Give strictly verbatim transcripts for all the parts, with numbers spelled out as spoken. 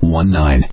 one nine.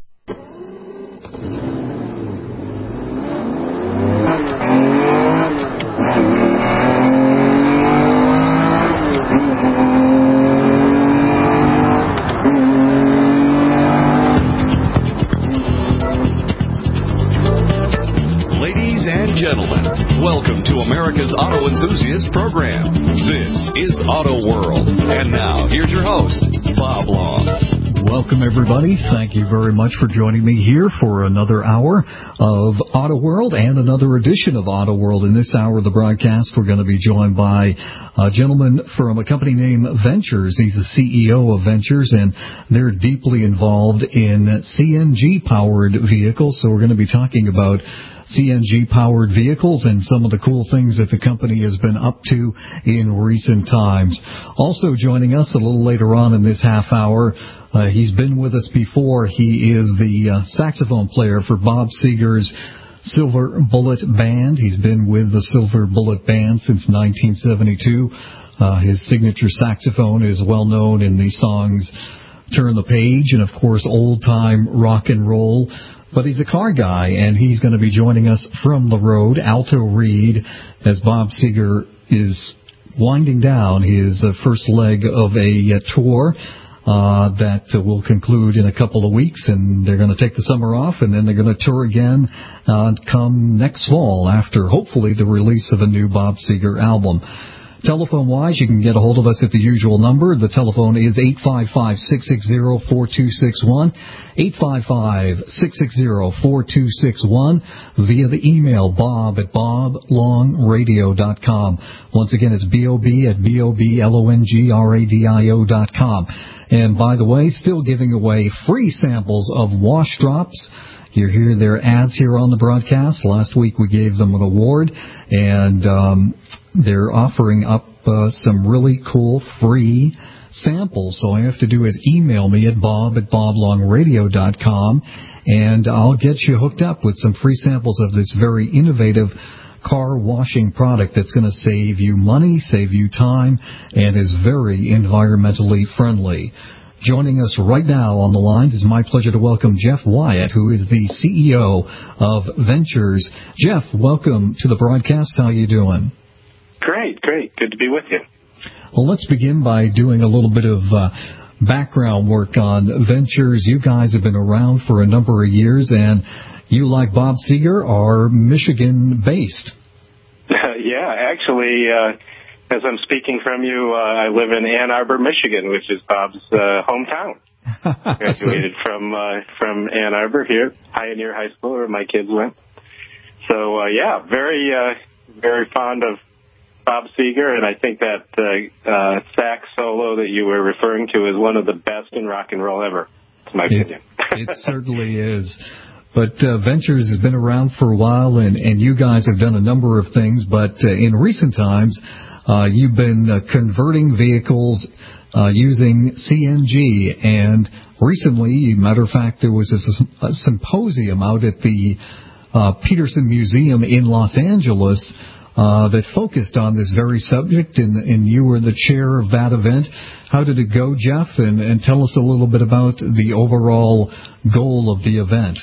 Ladies and gentlemen, welcome to America's Auto Enthusiast Program. This is Auto World. And now, here's your host, Bob Long. Welcome, everybody. Thank you very much for joining me here for another hour of Auto World and another edition of Auto World. In this hour of the broadcast, we're going to be joined by a gentleman from a company named Ventures. He's the C E O of Ventures, and they're deeply involved in C N G-powered vehicles. So we're going to be talking about C N G-powered vehicles and some of the cool things that the company has been up to in recent times. Also joining us a little later on in this half hour, uh, he's been with us before. He is the uh, saxophone player for Bob Seger's Silver Bullet Band. He's been with the Silver Bullet Band since nineteen seventy-two. Uh, his signature saxophone is well known in the songs Turn the Page and, of course, Old Time Rock and Roll. But he's a car guy, and he's going to be joining us from the road, Alto Reed, as Bob Seger is winding down his uh, first leg of a uh, tour uh, that uh, will conclude in a couple of weeks, and they're going to take the summer off, and then they're going to tour again uh, come next fall after, hopefully, the release of a new Bob Seger album. Telephone-wise, you can get a hold of us at the usual number. The telephone is eight five five, six six zero, four two six one, eight five five, six six zero, four two six one, via the email bob at bob long radio dot com. Once again, it's bob at B O B L O N G R A D I O dot com. And by the way, still giving away free samples of wash drops. You hear their ads here on the broadcast. Last week we gave them an award, and um, they're offering up uh, some really cool free samples. So all you have to do is email me at bob at bob long radio dot com, and I'll get you hooked up with some free samples of this very innovative car washing product that's going to save you money, save you time, and is very environmentally friendly. Joining us right now on the lines is my pleasure to welcome Jeff Wyatt, who is the C E O of Ventures. Jeff, welcome to the broadcast. How are you doing? Great, great. Good to be with you. Well, let's begin by doing a little bit of uh, background work on Ventures. You guys have been around for a number of years, and you, like Bob Seger, are Michigan-based. yeah, actually... Uh, As I'm speaking from you, uh, I live in Ann Arbor, Michigan, which is Bob's uh, hometown. Graduated from uh, from Ann Arbor here, Pioneer High School, where my kids went. So, uh, yeah, very, uh, very fond of Bob Seger, and I think that uh, uh, sax solo that you were referring to is one of the best in rock and roll ever, in my it, opinion. It certainly is. But uh, Ventures has been around for a while, and, and you guys have done a number of things, but uh, in recent times, Uh, you've been uh, converting vehicles uh, using C N G, and recently, matter of fact, there was a, a symposium out at the uh, Peterson Museum in Los Angeles uh, that focused on this very subject, and, and you were the chair of that event. How did it go, Jeff? And, and tell us a little bit about the overall goal of the event.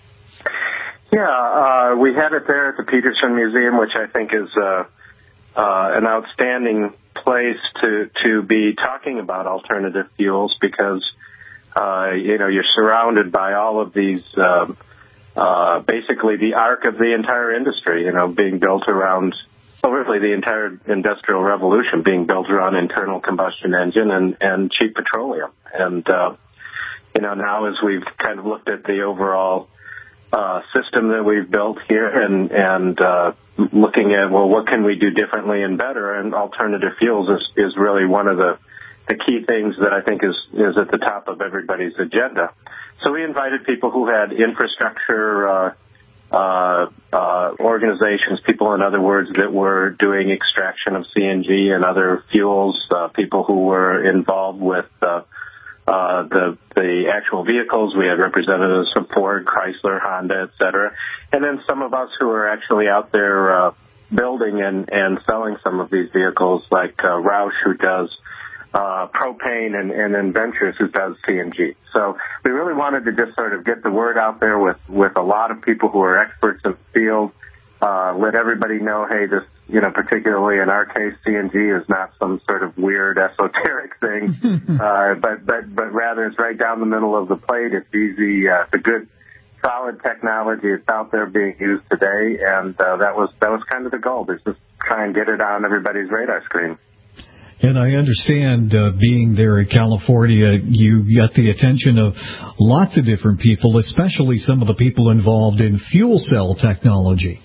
Yeah, uh, we had it there at the Peterson Museum, which I think is... Uh, Uh, an outstanding place to, to be talking about alternative fuels because, uh, you know, you're surrounded by all of these, uh, uh, basically the arc of the entire industry, you know, being built around, well, really the entire industrial revolution being built around internal combustion engine and, and cheap petroleum. And, uh, you know, now as we've kind of looked at the overall uh, system that we've built here and, and, uh, looking at, well, what can we do differently and better? And alternative fuels is, is really one of the, the key things that I think is, is at the top of everybody's agenda. So we invited people who had infrastructure, uh, uh, uh, organizations, people, in other words, that were doing extraction of C N G and other fuels, uh, people who were involved with, uh, Uh, the the actual vehicles. We had representatives from Ford, Chrysler, Honda, et cetera. And then some of us who are actually out there uh, building and, and selling some of these vehicles, like uh, Roush, who does uh, propane and, and then Ventures, who does C N G. So we really wanted to just sort of get the word out there with, with a lot of people who are experts in the field, uh, let everybody know, hey, this, you know, particularly in our case, C N G is not some sort of weird esoteric thing, uh, but, but, but rather it's right down the middle of the plate. It's easy, uh, it's a good, solid technology. It's out there being used today, and uh, that was that was kind of the goal, is just try and get it on everybody's radar screen. And I understand, uh, being there in California, you got the attention of lots of different people, especially some of the people involved in fuel cell technology.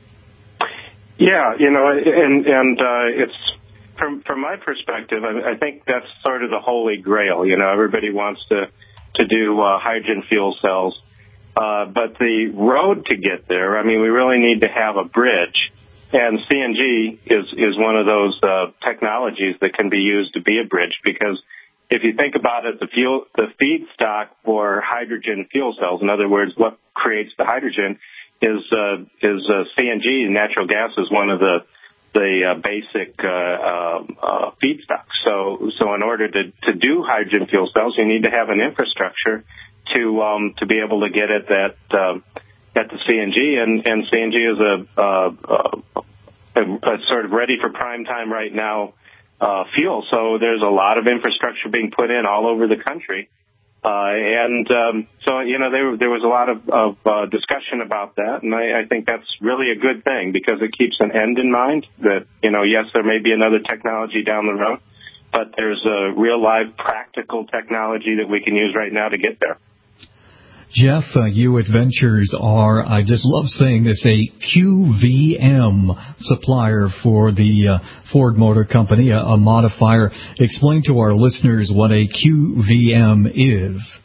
Yeah, you know, and and uh, it's from from my perspective, I, I think that's sort of the holy grail. You know, everybody wants to to do uh, hydrogen fuel cells. Uh, but the road to get there, I mean, we really need to have a bridge, and C N G is, is one of those uh, technologies that can be used to be a bridge, because if you think about it, the fuel, the feedstock for hydrogen fuel cells, in other words, what creates the hydrogen, is uh, is uh, C N G. Natural gas is one of the the uh, basic uh, uh, uh, feedstocks. So, so in order to, to do hydrogen fuel cells, you need to have an infrastructure to um, to be able to get at that uh, at the C N G, and, and C N G is a, uh, a, a sort of ready for prime time right now uh, fuel. So there's a lot of infrastructure being put in all over the country, uh, and um, so you know there there was a lot of, of uh, discussion about that, and I, I think that's really a good thing, because it keeps an end in mind. That you know yes, there may be another technology down the road, but there's a real live practical technology that we can use right now to get there. Jeff, uh, you at Ventures are, I just love saying this, a Q V M supplier for the uh, Ford Motor Company, a, a modifier. Explain to our listeners what a Q V M is.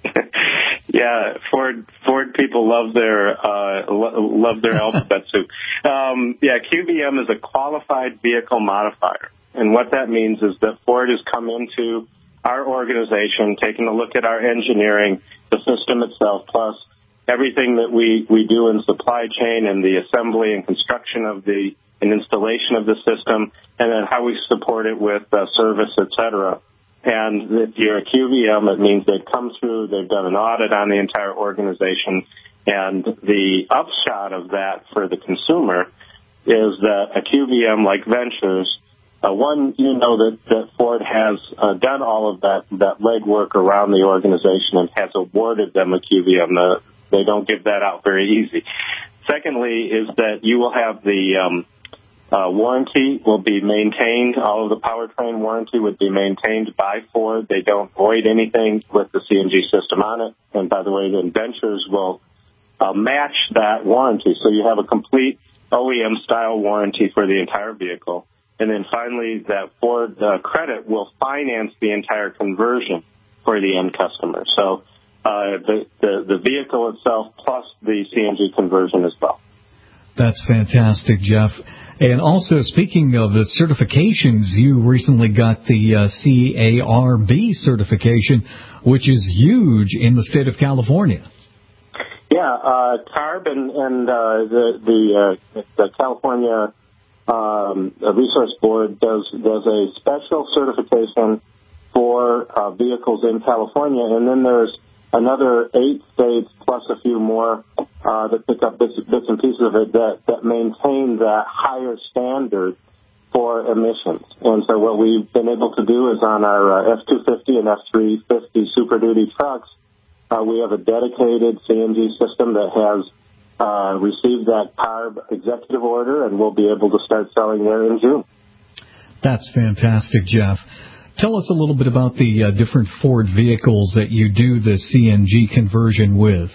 Yeah, Ford Ford people love their uh, lo- love their alphabet soup. Um, yeah, Q V M is a qualified vehicle modifier, and what that means is that Ford has come into our organization, taking a look at our engineering, the system itself, plus everything that we, we do in supply chain and the assembly and construction of the and installation of the system, and then how we support it with uh, service, et cetera. And if you're a Q V M, it means they've come through, they've done an audit on the entire organization, and the upshot of that for the consumer is that a Q V M like Ventures, Uh, one, you know that, that Ford has uh, done all of that, that legwork around the organization and has awarded them a Q V M. Uh, they don't give that out very easy. Secondly is that you will have the um, uh, warranty will be maintained. All of the powertrain warranty would be maintained by Ford. They don't void anything with the C N G system on it. And by the way, the Ventures will uh, match that warranty. So you have a complete O E M-style warranty for the entire vehicle. And then finally, that Ford uh, credit will finance the entire conversion for the end customer. So uh, the, the the vehicle itself plus the C N G conversion as well. That's fantastic, Jeff. And also, speaking of the certifications, you recently got the uh, C A R B certification, which is huge in the state of California. Yeah, uh, CARB and, and uh, the the, uh, the California Um, the Resource Board does does a special certification for uh, vehicles in California, and then there's another eight states plus a few more uh, that pick up bits, bits and pieces of it that, that maintain that higher standard for emissions. And so what we've been able to do is on our uh, F two fifty and F three fifty Super Duty trucks, uh, we have a dedicated C N G system that has Uh, received that CARB executive order, and we'll be able to start selling there in June. That's fantastic, Jeff. Tell us a little bit about the uh, different Ford vehicles that you do the C N G conversion with.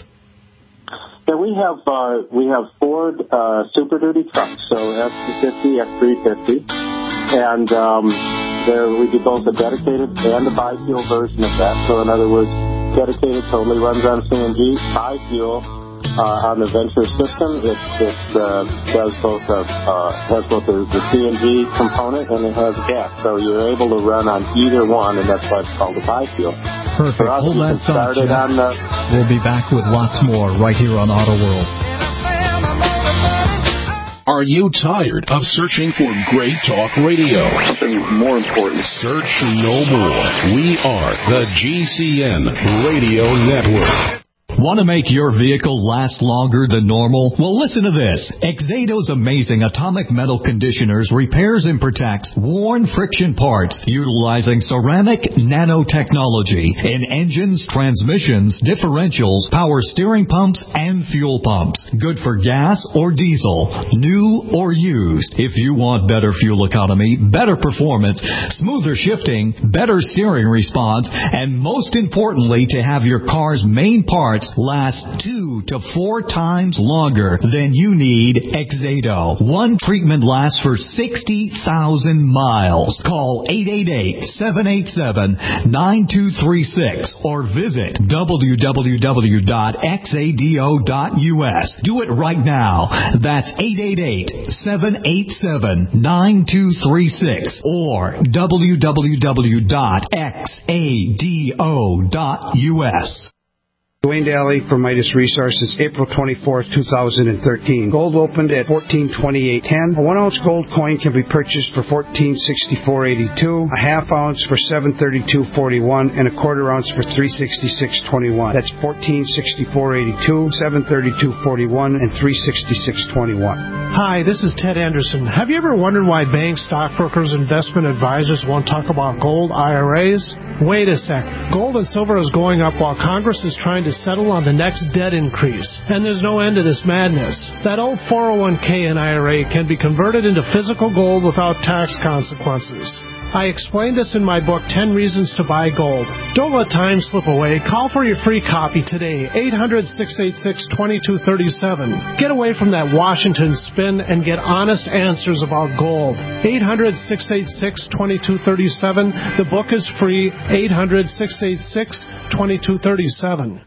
Yeah, we have uh, we have Ford uh, Super Duty trucks, so F two fifty, F three fifty, and um, there we do both a dedicated and a bi-fuel version of that. So in other words, dedicated totally runs on C N G, bi-fuel. Uh, on the Venture system, it, it uh, does both a, uh, has both the, the C N G component and it has gas, so you're able to run on either one, and that's why it's called a bi-fuel. Perfect. Us, Hold that thought, Jeff. On the... We'll be back with lots more right here on Auto World. Are you tired of searching for great talk radio? Something more important. Search no more. We are the G C N Radio Network. Want to make your vehicle last longer than normal? Well, listen to this. Exado's amazing atomic metal conditioners repairs and protects worn friction parts utilizing ceramic nanotechnology in engines, transmissions, differentials, power steering pumps, and fuel pumps. Good for gas or diesel, new or used. If you want better fuel economy, better performance, smoother shifting, better steering response, and most importantly, to have your car's main parts last two to four times longer, then you need Exado. One treatment lasts for sixty thousand miles. Call eight eight eight, seven eight seven, nine two three six or visit w w w dot exado dot u s. Do it right now. That's eight eight eight, seven eight seven, nine two three six or w w w dot exado dot u s. Dwayne Daly from Midas Resources, April twenty-fourth, two thousand thirteen. Gold opened at fourteen twenty-eight ten. A one ounce gold coin can be purchased for fourteen sixty-four eighty-two, a half ounce for seven thirty-two forty-one, and a quarter ounce for three sixty-six twenty-one. That's fourteen sixty-four eighty-two, seven thirty-two forty-one, and three sixty-six twenty-one. Hi, this is Ted Anderson. Have you ever wondered why banks, stockbrokers, investment advisors won't talk about gold I R As? Wait a sec. Gold and silver is going up while Congress is trying to settle on the next debt increase. And there's no end to this madness. That old four oh one k and I R A can be converted into physical gold without tax consequences. I explained this in my book, ten reasons to Buy Gold. Don't let time slip away. Call for your free copy today, eight hundred, six eight six, two two three seven. Get away from that Washington spin and get honest answers about gold. eight hundred, six eight six, two two three seven. The book is free, eight hundred, six eight six, two two three seven.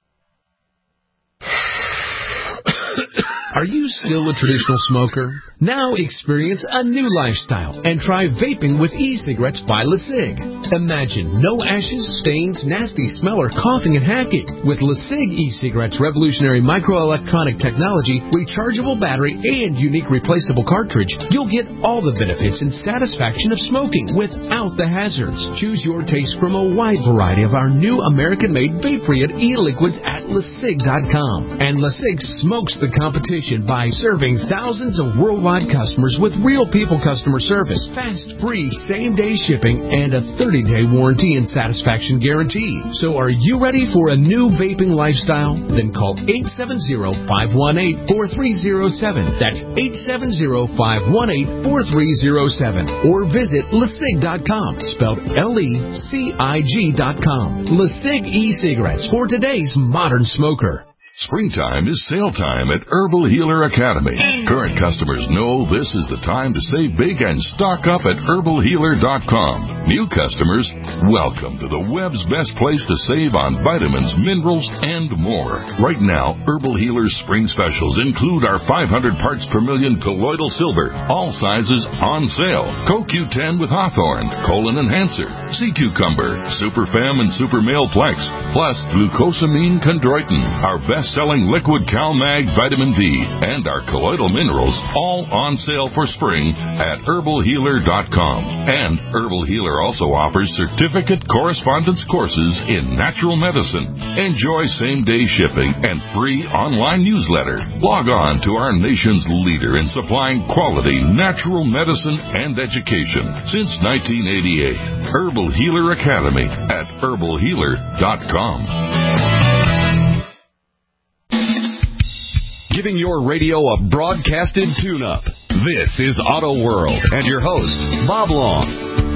Are you still a traditional smoker? Now experience a new lifestyle and try vaping with e-cigarettes by LeSig. Imagine no ashes, stains, nasty smell, or coughing and hacking. With LeSig e-cigarettes' revolutionary microelectronic technology, rechargeable battery, and unique replaceable cartridge, you'll get all the benefits and satisfaction of smoking without the hazards. Choose your taste from a wide variety of our new American-made vape-free e-liquids at lesig dot com. And LeSig smokes the competition by serving thousands of worldwide customers with real people customer service, fast, free, same-day shipping, and a thirty-day warranty and satisfaction guarantee. So are you ready for a new vaping lifestyle? Then call eight seven zero, five one eight, four three zero seven. That's eight seven zero, five one eight, four three zero seven. Or visit lesig dot com, spelled L E C I G dot com. LeSig e-cigarettes for today's modern smoker. Springtime is sale time at Herbal Healer Academy. Current customers know this is the time to save big and stock up at herbal healer dot com. New customers, welcome to the web's best place to save on vitamins, minerals, and more. Right now, Herbal Healer's spring specials include our five hundred parts per million colloidal silver, all sizes on sale. Co Q ten with Hawthorne, Colon Enhancer, Sea Cucumber, Super Fem and Super Male Plex, plus glucosamine chondroitin, our best selling liquid CalMag vitamin D, and our colloidal minerals, all on sale for spring at herbal healer dot com. And Herbal Healer also offers certificate correspondence courses in natural medicine. Enjoy same-day shipping and free online newsletter. Log on to our nation's leader in supplying quality natural medicine and education since nineteen eighty-eight. Herbal Healer Academy at herbal healer dot com. Giving your radio a broadcasted tune-up. This is Auto World and your host, Bob Long.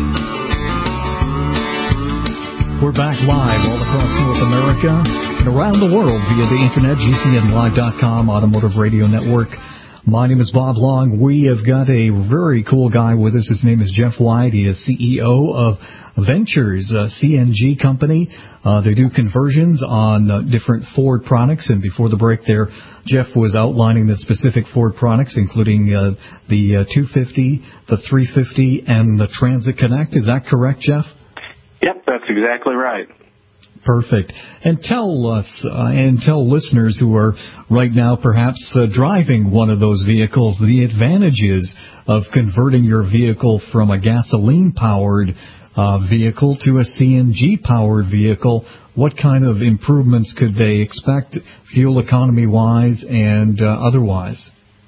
We're back live all across North America and around the world via the internet, G C N live dot com, Automotive Radio Network. My name is Bob Long. We have got a very cool guy with us. His name is Jeff White. He is C E O of Ventures, a C N G company. Uh, they do conversions on uh, different Ford products. And before the break there, Jeff was outlining the specific Ford products, including uh, the uh, two fifty, the three fifty, and the Transit Connect. Is that correct, Jeff? Yep, that's exactly right. Perfect. And tell us, uh, and tell listeners who are right now perhaps uh, driving one of those vehicles the advantages of converting your vehicle from a gasoline-powered uh, vehicle to a C N G-powered vehicle. What kind of improvements could they expect, fuel economy-wise and uh, otherwise?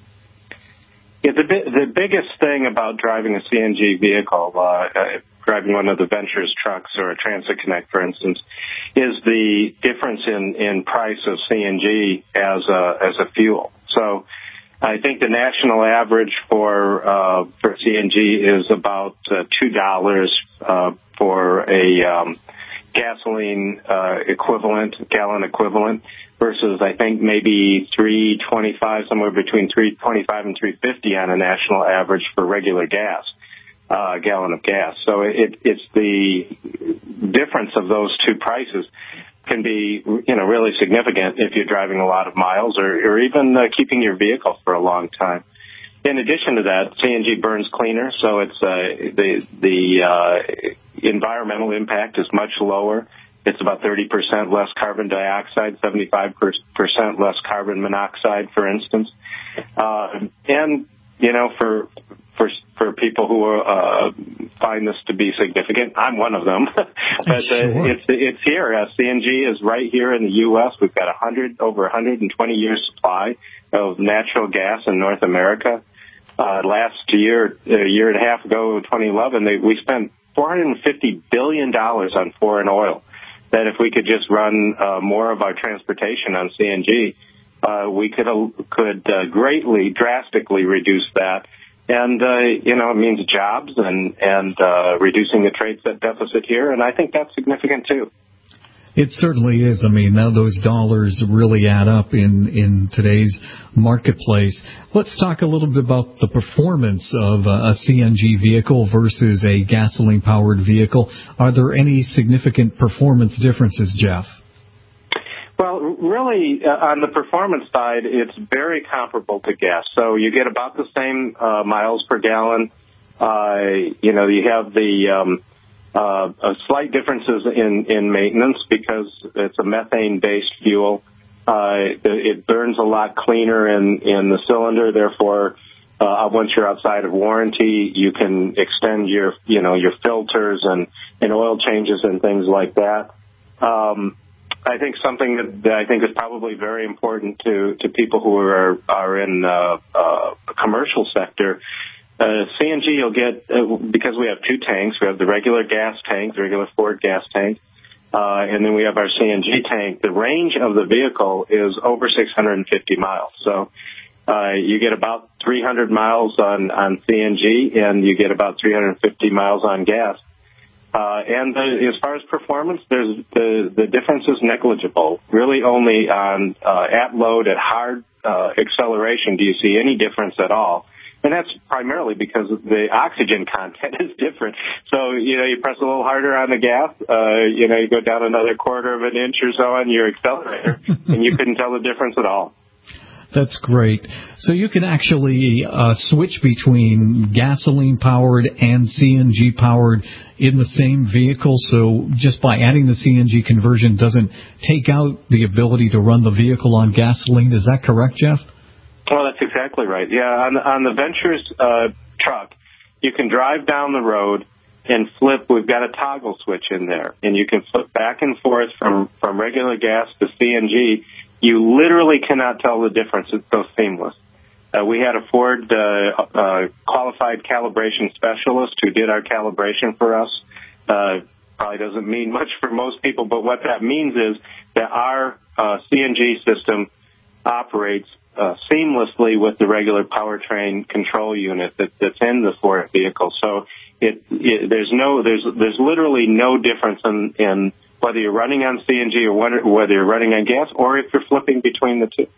Yeah, the, the biggest thing about driving a C N G vehicle, uh, uh, driving one of the Ventures trucks or a Transit Connect, for instance, is the difference in, in price of C N G as a, as a fuel. So I think the national average for, uh, for C N G is about uh, two dollars uh, for a um, gasoline uh, equivalent, gallon equivalent, versus I think maybe three twenty-five, somewhere between three twenty-five and three fifty on a national average for regular gas, uh, a gallon of gas. So it, it's the difference of those two prices can be, you know, really significant if you're driving a lot of miles or, or even uh, keeping your vehicle for a long time. In addition to that, C N G burns cleaner, so it's uh, the the uh, environmental impact is much lower. It's about thirty percent less carbon dioxide, seventy-five percent less carbon monoxide, for instance. Uh, and, you know, for for for people who are, uh, find this to be significant, I'm one of them. but uh, sure. it's it's here. Uh, C N G is right here in the U S. We've got a hundred over one hundred twenty years supply of natural gas in North America. Uh, last year, a year and a half ago, twenty eleven, they, we spent four hundred fifty billion dollars on foreign oil. That if we could just run uh, more of our transportation on C N G, uh, we could uh, could uh, greatly, drastically reduce that. And, uh, you know, it means jobs and, and uh, reducing the trade deficit here, and I think that's significant, too. It certainly is. I mean, now those dollars really add up in, in today's marketplace. Let's talk a little bit about the performance of a C N G vehicle versus a gasoline-powered vehicle. Are there any significant performance differences, Jeff? Well, really, uh, on the performance side, it's very comparable to gas. So you get about the same uh, miles per gallon. Uh, you know, you have the... Um, Uh, uh, slight differences in, in maintenance because it's a methane-based fuel. Uh, it, it burns a lot cleaner in, in the cylinder. Therefore, uh, once you're outside of warranty, you can extend your, you know, your filters and, and oil changes and things like that. Um, I think something that, that I think is probably very important to, to people who are, are in uh, uh, a commercial sector. Uh, C N G you'll get, uh, because we have two tanks, we have the regular gas tank, the regular Ford gas tank, uh, and then we have our C N G tank. The range of the vehicle is over six hundred fifty miles. So, uh, you get about three hundred miles on, on C N G and you get about three hundred fifty miles on gas. Uh, and the, as far as performance, there's the, the difference is negligible. Really only on, uh, at load, at hard, uh, acceleration do you see any difference at all. And that's primarily because the oxygen content is different. So, you know, you press a little harder on the gas, uh, you know, you go down another quarter of an inch or so on your accelerator, and you couldn't tell the difference at all. That's great. So you can actually uh, switch between gasoline-powered and C N G-powered in the same vehicle. So just by adding the C N G conversion doesn't take out the ability to run the vehicle on gasoline. Is that correct, Jeff? Well, that's exactly right. Yeah, on, on the Ventures uh, truck, you can drive down the road and flip. We've got a toggle switch in there, and you can flip back and forth from, from regular gas to C N G. You literally cannot tell the difference. It's so seamless. Uh, we had a Ford uh, uh, qualified calibration specialist who did our calibration for us. Uh, probably doesn't mean much for most people, but what that means is that our uh, C N G system operates Uh, seamlessly with the regular powertrain control unit that, that's in the Ford vehicle. So it, it there's no there's there's literally no difference in, in whether you're running on C N G or whether you're running on gas or if you're flipping between the two.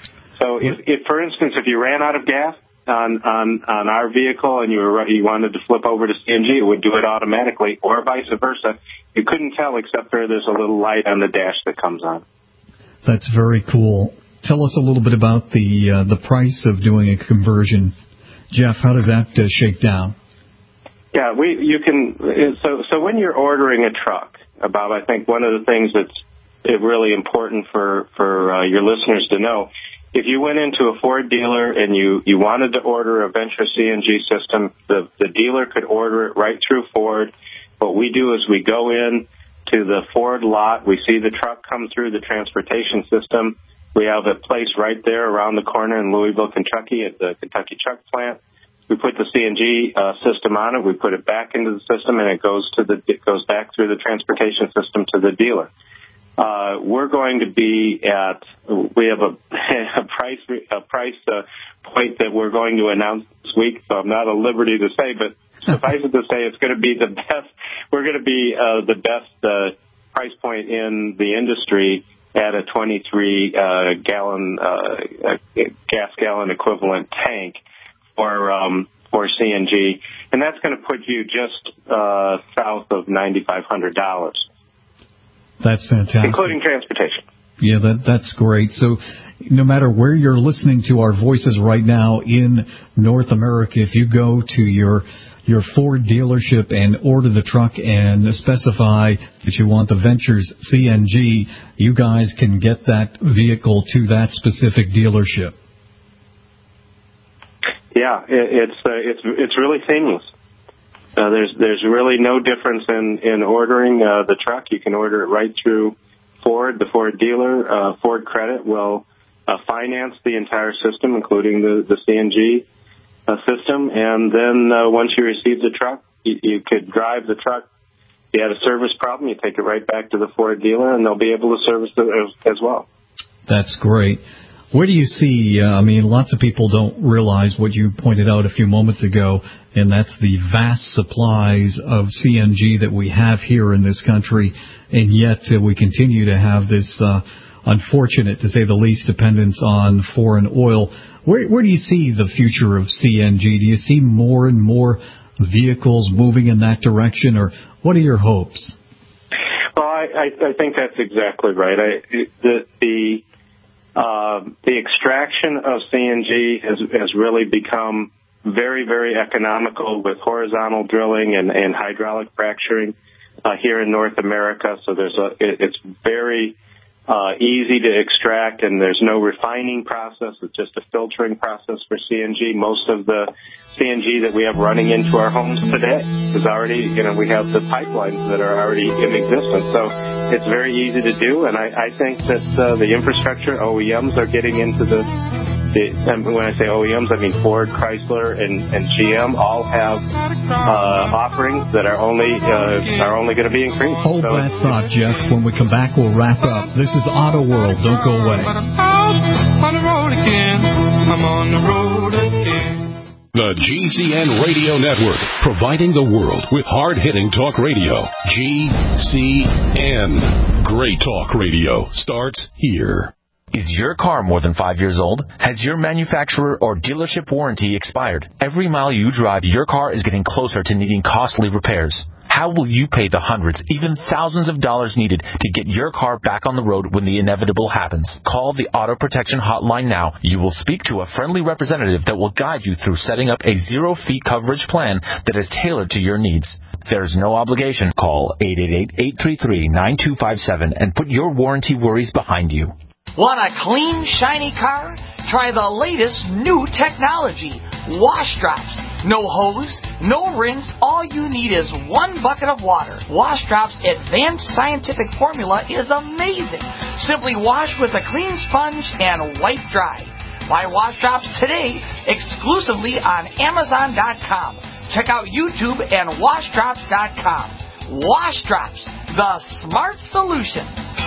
So if, if for instance, if you ran out of gas on on, on our vehicle and you were you wanted to flip over to C N G, it would do it automatically, or vice versa. You couldn't tell except for there's a little light on the dash that comes on. That's very cool. Tell us a little bit about the uh, the price of doing a conversion, Jeff. How does that uh, shake down? Yeah, we you can so so when you're ordering a truck, Bob, I think one of the things that's really important for, for uh, your listeners to know, if you went into a Ford dealer and you, you wanted to order a Venture C N G system, the, the dealer could order it right through Ford. What we do is we go in to the Ford lot. We see the truck come through the transportation system. We have it placed right there around the corner in Louisville, Kentucky at the Kentucky Truck Plant. We put the C N G uh, system on it. We put it back into the system, and it goes to the it goes back through the transportation system to the dealer. Uh, we're going to be at, we have a, a price, a price uh, point that we're going to announce this week, so I'm not at liberty to say, but suffice it to say it's going to be the best, we're going to be uh, the best uh, price point in the industry at a twenty-three uh, gallon, uh, gas gallon equivalent tank for, um, for C N G. And that's going to put you just uh, south of nine thousand five hundred dollars. That's fantastic. Including transportation. Yeah, that that's great. So no matter where you're listening to our voices right now in North America, if you go to your your Ford dealership and order the truck and specify that you want the Ventures C N G, you guys can get that vehicle to that specific dealership. Yeah, it, it's uh, it's it's really seamless. Uh, there's there's really no difference in in ordering uh, the truck. You can order it right through Ford, the Ford dealer. Uh, Ford Credit will uh, finance the entire system, including the the C N G uh, system. And then uh, once you receive the truck, you, you could drive the truck. If you had a service problem, you take it right back to the Ford dealer, and they'll be able to service it as, as well. That's great. Where do you see, uh, I mean, lots of people don't realize what you pointed out a few moments ago, and that's the vast supplies of C N G that we have here in this country, and yet uh, we continue to have this uh, unfortunate, to say the least, dependence on foreign oil. Where, where do you see the future of C N G? Do you see more and more vehicles moving in that direction, or what are your hopes? Well, I, I, I think that's exactly right. I, the the Uh, the extraction of C N G has, has really become very, very economical with horizontal drilling and, and hydraulic fracturing uh, here in North America. So there's a, it, it's very uh, easy to extract, and there's no refining process. It's just a filtering process for C N G. Most of the C N G that we have running into our homes today is already, you know, we have the pipelines that are already in existence. So it's very easy to do, and I, I think that uh, the infrastructure, O E Ms are getting into the, the, when I say O E Ms, I mean Ford, Chrysler, and, and G M all have uh, offerings that are only uh, are only going to be increased. Hold so that thought, Jeff. When we come back, we'll wrap up. This is Auto World. Don't go away. On the road again. I'm on the road again. The G C N Radio Network, providing the world with hard-hitting talk radio. G C N. Great talk radio starts here. Is your car more than five years old? Has your manufacturer or dealership warranty expired? Every mile you drive, your car is getting closer to needing costly repairs. How will you pay the hundreds, even thousands of dollars needed to get your car back on the road when the inevitable happens? Call the Auto Protection Hotline now. You will speak to a friendly representative that will guide you through setting up a zero-fee coverage plan that is tailored to your needs. There's no obligation. Call eight eight eight, eight three three, nine two five seven and put your warranty worries behind you. Want a clean, shiny car? Try the latest new technology, wash drops. No hose, no rinse, all you need is one bucket of water. Wash Drops' advanced scientific formula is amazing. Simply wash with a clean sponge and wipe dry. Buy Wash Drops today exclusively on Amazon dot com. Check out YouTube and wash drops dot com. Wash Drops, the smart solution.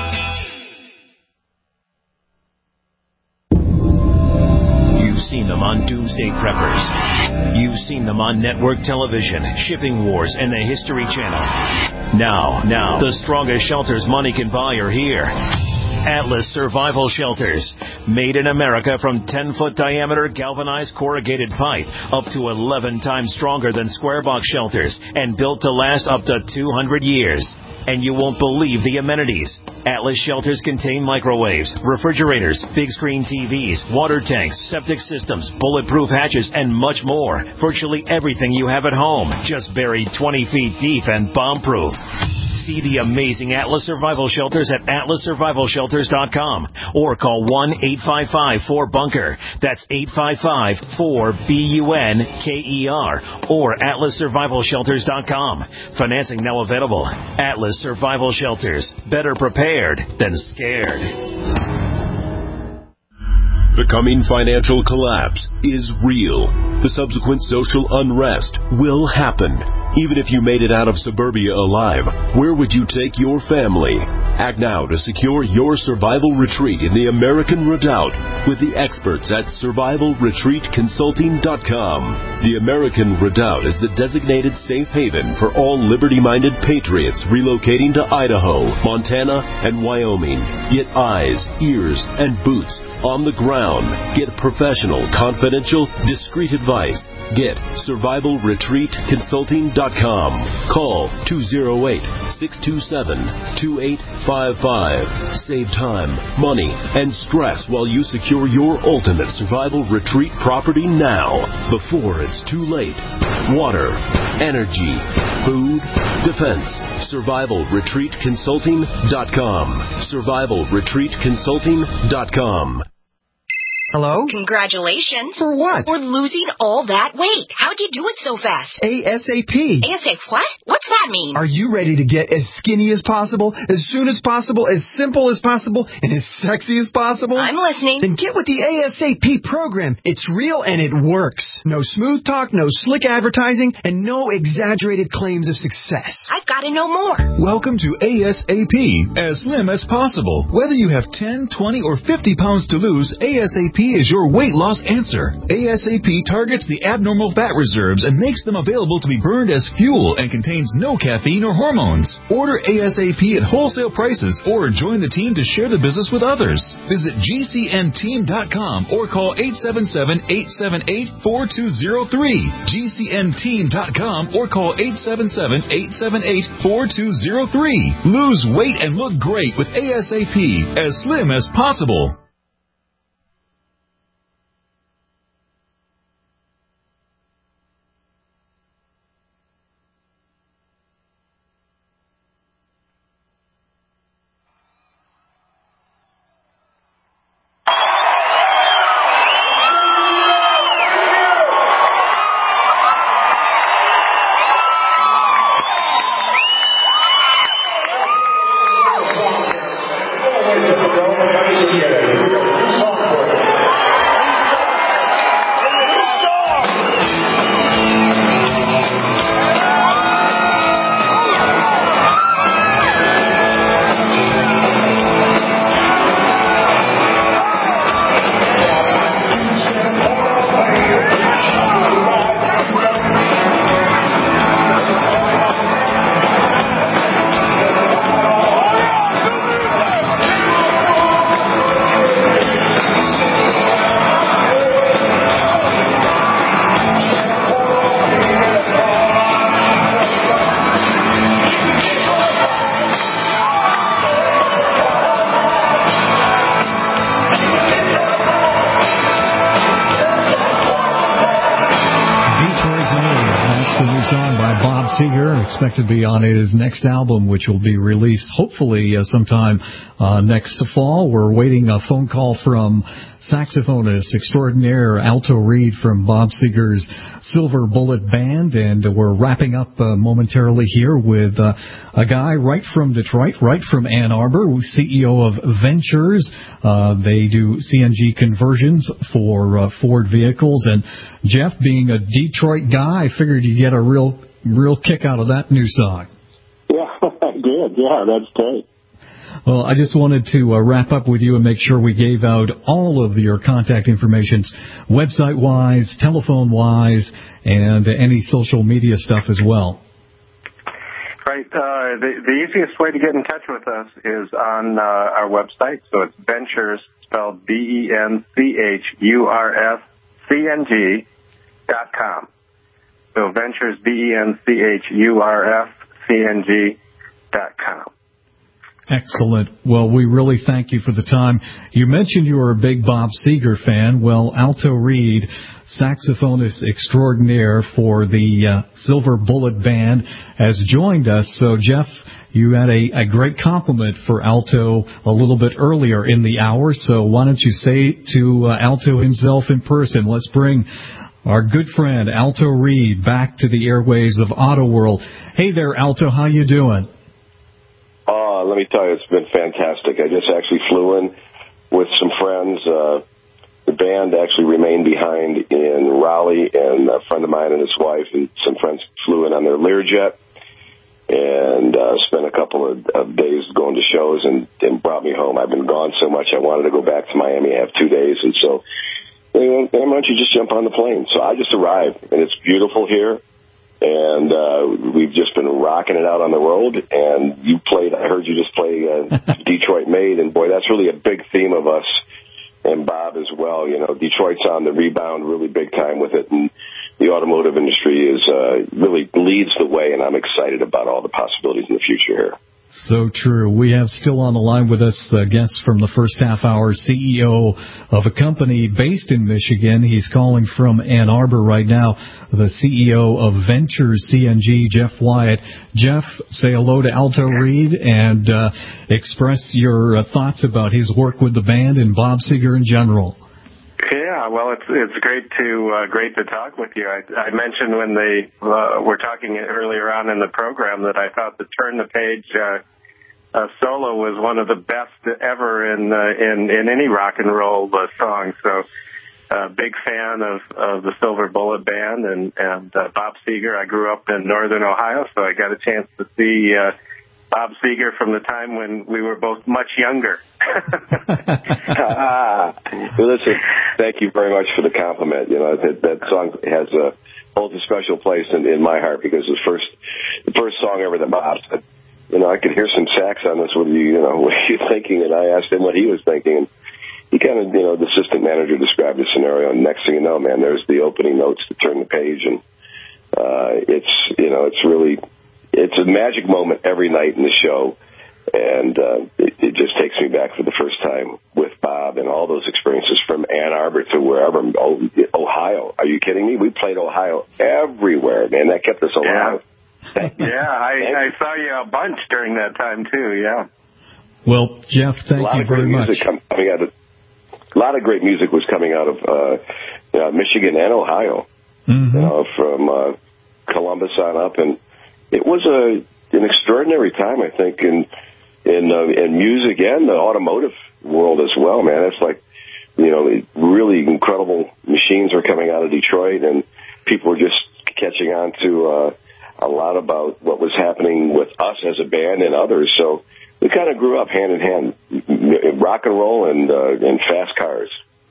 You've seen them on Doomsday Preppers. You've seen them on network television, Shipping Wars, and the History Channel. Now, now, the strongest shelters money can buy are here. Atlas Survival Shelters. Made in America from ten-foot diameter galvanized corrugated pipe, up to eleven times stronger than square box shelters, and built to last up to two hundred years. And you won't believe the amenities. Atlas shelters contain microwaves, refrigerators, big screen T Vs, water tanks, septic systems, bulletproof hatches, and much more. Virtually everything you have at home, just buried twenty feet deep and bomb-proof. See the amazing Atlas Survival Shelters at atlas survival shelters dot com or call one eight five five four bunker. That's eight five five four B U N K E R or atlas survival shelters dot com. Financing now available. Atlas Survival Shelters. Better prepared than scared. The coming financial collapse is real. The subsequent social unrest will happen. Even if you made it out of suburbia alive, where would you take your family? Act now to secure your survival retreat in the American Redoubt with the experts at survival retreat consulting dot com. The American Redoubt is the designated safe haven for all liberty-minded patriots relocating to Idaho, Montana, and Wyoming. Get eyes, ears, and boots on the ground. Get professional, confidential, discreet advice. Get survival retreat consulting dot com. Call two oh eight, six two seven, two eight five five. Save time, money, and stress while you secure your ultimate survival retreat property now, before it's too late. Water, energy, food, defense. survival retreat consulting dot com. survival retreat consulting dot com. Hello? Congratulations. For what? For losing all that weight. How'd you do it so fast? ASAP. ASAP what? What's that mean? Are you ready to get as skinny as possible, as soon as possible, as simple as possible, and as sexy as possible? I'm listening. Then get with the ASAP program. It's real and it works. No smooth talk, no slick advertising, and no exaggerated claims of success. I've got to know more. Welcome to ASAP, as slim as possible. Whether you have ten, twenty, or fifty pounds to lose, ASAP is your weight loss answer. ASAP targets the abnormal fat reserves and makes them available to be burned as fuel and contains no caffeine or hormones. Order ASAP at wholesale prices or join the team to share the business with others. Visit G C N team dot com or call eight seven seven, eight seven eight, four two zero three. G C N team dot com or call eight seven seven, eight seven eight, four two zero three. Lose weight and look great with ASAP, as slim as possible. Expected to be on his next album, which will be released hopefully uh, sometime uh, next fall. We're waiting a phone call from saxophonist extraordinaire Alto Reed from Bob Seger's Silver Bullet Band, and we're wrapping up uh, momentarily here with uh, a guy right from Detroit, right from Ann Arbor, C E O of Ventures. Uh, they do C N G conversions for uh, Ford vehicles, and Jeff, being a Detroit guy, I figured you'd get a real real kick out of that new song. Yeah, I did. Yeah, that's great. Well, I just wanted to uh, wrap up with you and make sure we gave out all of your contact information, website-wise, telephone-wise, and uh, any social media stuff as well. Right. Uh, the, the easiest way to get in touch with us is on uh, our website. So it's Ventures, spelled B E N C H U R S C N G dot com. So Ventures, B E N C H U R F C N G dot com. Excellent. Well, we really thank you for the time. You mentioned you were a big Bob Seger fan. Well, Alto Reed, saxophonist extraordinaire for the uh, Silver Bullet Band, has joined us. So, Jeff, you had a, a great compliment for Alto a little bit earlier in the hour, so why don't you say to uh, Alto himself in person, let's bring our good friend Alto Reed back to the airwaves of Auto World. Hey there, Alto, how you doing? Oh, let me tell you, it's been fantastic. I just actually flew in with some friends. Uh, the band actually remained behind in Raleigh, and a friend of mine and his wife and some friends flew in on their Learjet and uh, spent a couple of, of days going to shows and, and brought me home. I've been gone so much, I wanted to go back to Miami. I have two days, and so they went, why don't you just jump on the plane? So I just arrived, and it's beautiful here. And uh, we've just been rocking it out on the road. And you played, I heard you just play uh, Detroit Made. And, boy, that's really a big theme of us and Bob as well. You know, Detroit's on the rebound really big time with it. And the automotive industry is uh, really leads the way. And I'm excited about all the possibilities in the future here. So true. We have still on the line with us a guest from the first half hour, C E O of a company based in Michigan. He's calling from Ann Arbor right now, the C E O of Ventures C N G, Jeff Wyatt. Jeff, say hello to Alto Reed and uh, express your uh, thoughts about his work with the band and Bob Seger in general. Yeah, well, it's it's great to uh, great to talk with you. I, I mentioned when they uh, were talking earlier on in the program that I thought the Turn the Page uh, uh, solo was one of the best ever in uh, in in any rock and roll uh, song. So, uh, big fan of, of the Silver Bullet Band and and uh, Bob Seger. I grew up in Northern Ohio, so I got a chance to see Uh, Bob Seger from the time when we were both much younger. ah, well, listen, thank you very much for the compliment. You know, that, that song has a holds a special place in, in my heart because the first the first song ever that Bob said, you know, I could hear some sax on this. What are you, you know, what are you thinking? And I asked him what he was thinking, and he kind of, you know, the assistant manager described the scenario, and next thing you know, man, there's the opening notes to Turn the Page, and uh, it's, you know, it's really. It's a magic moment every night in the show, and uh, it, it just takes me back for the first time with Bob and all those experiences from Ann Arbor to wherever. Oh, Ohio. Are you kidding me? We played Ohio everywhere, man. That kept us alive. Yeah, yeah I, I saw you a bunch during that time, too, yeah. Well, Jeff, thank you very much. Coming out of, a lot of great music was coming out of uh, you know, Michigan and Ohio, mm-hmm. you know, from uh, Columbus on up, and it was a an extraordinary time, I think, in in uh, in music and the automotive world as well, man. It's like, you know, really incredible machines are coming out of Detroit, and people are just catching on to uh, a lot about what was happening with us as a band and others. So we kind of grew up hand in hand, rock and roll and uh, and fast cars.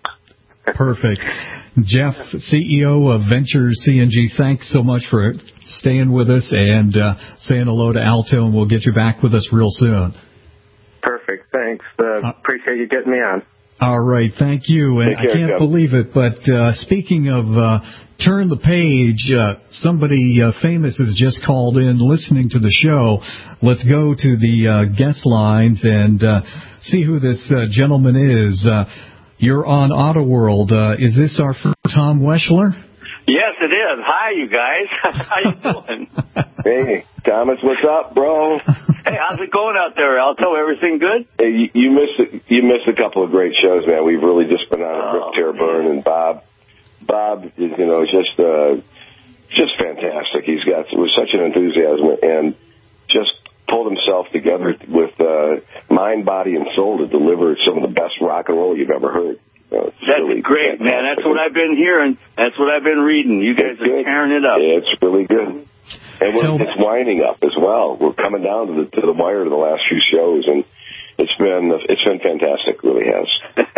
Perfect. Jeff, C E O of Ventures C N G, thanks so much for staying with us and uh, saying hello to Alto, and we'll get you back with us real soon. Perfect. Thanks. Uh, appreciate you getting me on. All right. Thank you. And care, I can't Jeff. believe it, but uh, speaking of uh, Turn the Page, uh, somebody uh, famous has just called in listening to the show. Let's go to the uh, guest lines and uh, see who this uh, gentleman is. Uh, You're on Auto World. Uh, is this our friend Tom Weschler? Yes, it is. Hi, you guys. How you doing? Hey, Thomas, what's up, bro? Hey, how's it going out there, Alto? Everything good? Hey, you, you missed you missed a couple of great shows, man. We've really just been on oh, Rip Tear Burn, and Bob, Bob is, you know, just uh, just fantastic. He's got was such an enthusiasm and just pulled himself together with uh, mind, body, and soul to deliver some of the best rock and roll you've ever heard. You know, That's really great, fantastic. man. That's what I've been hearing. That's what I've been reading. You guys are tearing it up. Yeah, it's really good. And we're, it's winding up as well. We're coming down to the to the wire to the last few shows, and it's been it's been fantastic. It really has.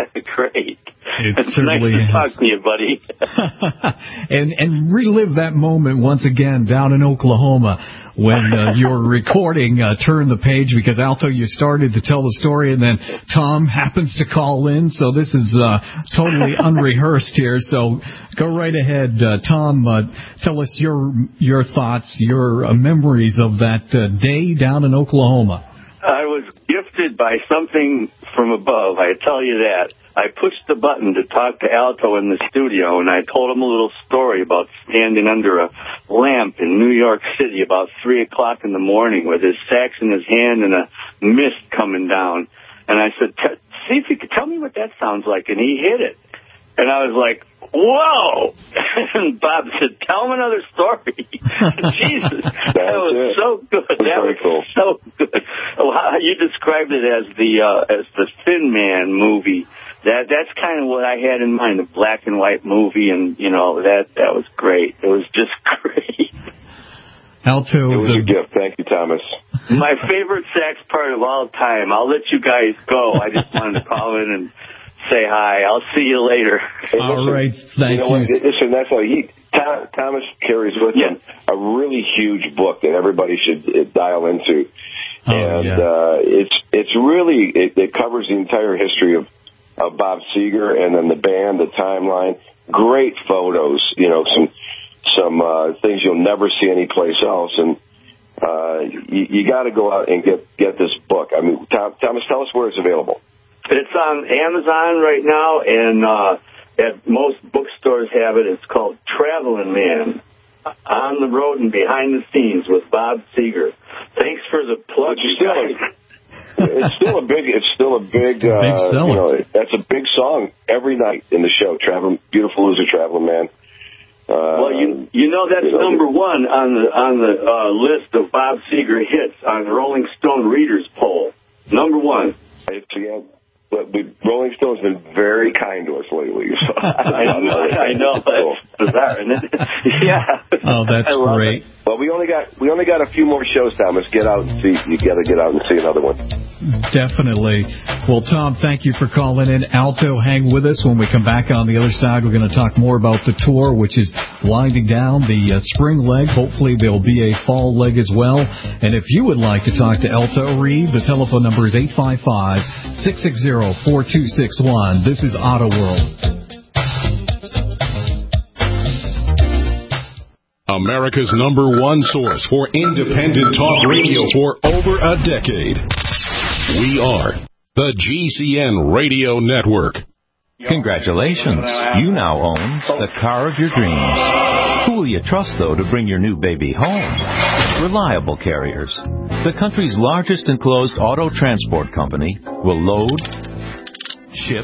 Great. It it's certainly nice to is. talk to you, buddy. and and relive that moment once again down in Oklahoma when uh, you were recording uh, Turn the Page, because Alto, you started to tell the story, and then Tom happens to call in, so this is uh, totally unrehearsed here. So go right ahead, uh, Tom. Uh, tell us your your thoughts, your uh, memories of that uh, day down in Oklahoma. I was gifted by something from above, I tell you that. I pushed the button to talk to Alto in the studio, and I told him a little story about standing under a lamp in New York City about three o'clock in the morning with his sax in his hand and a mist coming down. And I said, see if you could tell me what that sounds like. And he hit it. And I was like, whoa! And Bob said, tell him another story. Jesus, that was it. So good. That was cool. So good. Oh, how you described it as the uh, as the Thin Man movie. That that's kind of what I had in mind, the black and white movie, and you know that that was great. It was just great. Alto, it was the... a gift. Thank you, Thomas. My favorite sax part of all time. I'll let you guys go. I just wanted to call in and say hi. I'll see you later. Hey, all listen, right, thank you. Know you. What, listen, that's all. He, Tom, Thomas carries with him yeah. a really huge book that everybody should uh, dial into, oh, and yeah. uh, it's it's really it, it covers the entire history of, of Bob Seger, and then the band, the timeline. Great photos, you know, some some uh, things you'll never see anyplace else, and uh, you, you got to go out and get get this book. I mean, Tom, Thomas, tell us where it's available. It's on Amazon right now, and uh, at most bookstores have it. It's called Traveling Man, On the Road and Behind the Scenes with Bob Seger. Thanks for the plug. You still, it's still a big. It's still a big. It's a big uh, seller. You know, that's a big song every night in the show. Traveling, Beautiful Loser, Traveling Man. Uh, well, you you know that's you know, number one on the on the uh, list of Bob Seger hits on the Rolling Stone Readers poll. Number one. I forget. But the Rolling Stone's been very kind to us lately. So. I know, I know. It's bizarre, isn't it? Yeah. Oh, that's great. It. Well, we only got we only got a few more shows, Thomas. Get out and see. You got to get out and see another one. Definitely. Well, Tom, thank you for calling in. Alto, hang with us. When we come back on the other side, we're going to talk more about the tour, which is winding down, the uh, spring leg. Hopefully there'll be a fall leg as well. And if you would like to talk to Alto Reed, the telephone number is eight five five, six six zero, four two six one. This is Auto World. America's number one source for independent talk radio for over a decade. We are the G C N Radio Network. Congratulations. You now own the car of your dreams. Who will you trust, though, to bring your new baby home? Reliable Carriers, the country's largest enclosed auto transport company, will load, ship,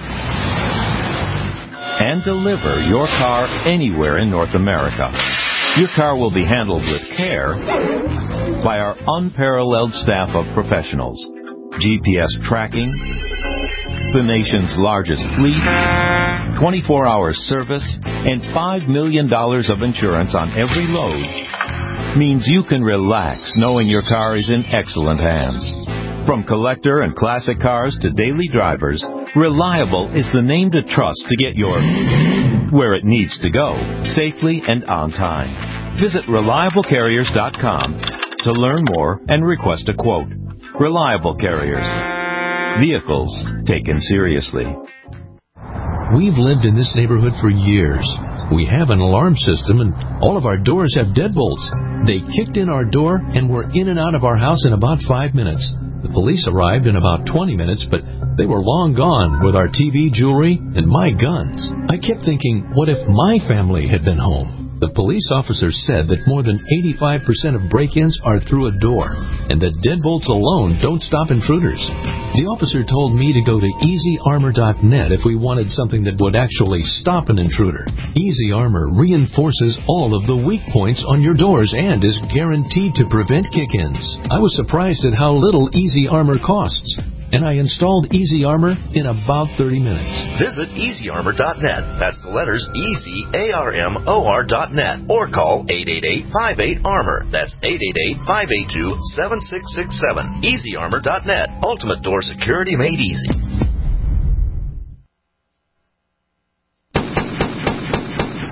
and deliver your car anywhere in North America. Your car will be handled with care by our unparalleled staff of professionals. G P S tracking, the nation's largest fleet, twenty-four hour service, and five million dollars of insurance on every load means you can relax knowing your car is in excellent hands. From collector and classic cars to daily drivers, Reliable is the name to trust to get your where it needs to go, safely and on time. Visit reliable carriers dot com to learn more and request a quote. Reliable Carriers. Vehicles taken seriously. We've lived in this neighborhood for years. We have an alarm system, and all of our doors have deadbolts. They kicked in our door and were in and out of our house in about five minutes. The police arrived in about twenty minutes, but they were long gone with our T V, jewelry, and my guns. I kept thinking, what if my family had been home? The police officer said that more than eighty-five percent of break-ins are through a door, and that deadbolts alone don't stop intruders. The officer told me to go to easy armor dot net if we wanted something that would actually stop an intruder. Easy Armor reinforces all of the weak points on your doors and is guaranteed to prevent kick-ins. I was surprised at how little Easy Armor costs, and I installed Easy Armor in about thirty minutes. Visit easy armor dot net. That's the letters easy, A R M O R dot net. Or call eight eight eight, five eight, armor. That's eight eight eight, five eight two, seven six six seven. easy armor dot net. Ultimate door security made easy.